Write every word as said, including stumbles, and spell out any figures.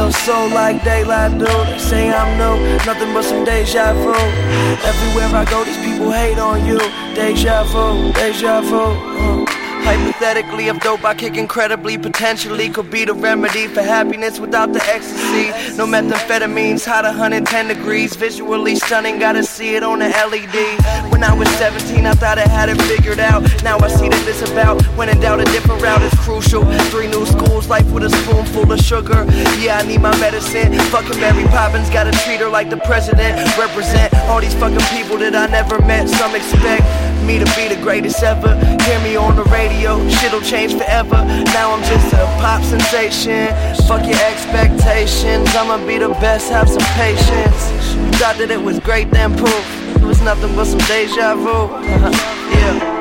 feel so like daylight do. They say I'm new, nothing but some deja vu. Everywhere I go, these people hate on you. Deja vu, deja vu. uh. Hypothetically, if dope I kick incredibly, potentially could be the remedy for happiness without the ecstasy. No methamphetamines, hot one hundred ten degrees. Visually stunning, gotta see it on the L E D. When I was seventeen, I thought I had it figured out. Now I see that this about, when in doubt, a different route is crucial. Three new schools, life with a spoonful of sugar. Yeah, I need my medicine. Fucking Mary Poppins, gotta treat her like the president. Represent all these fucking people that I never met. Some expect me to be the greatest ever. Hear me on the radio, shit'll change forever. Now I'm just a pop sensation. Fuck your expectations, I'ma be the best, have some patience. Thought that it was great, then poof, it was nothing but some deja vu. Yeah.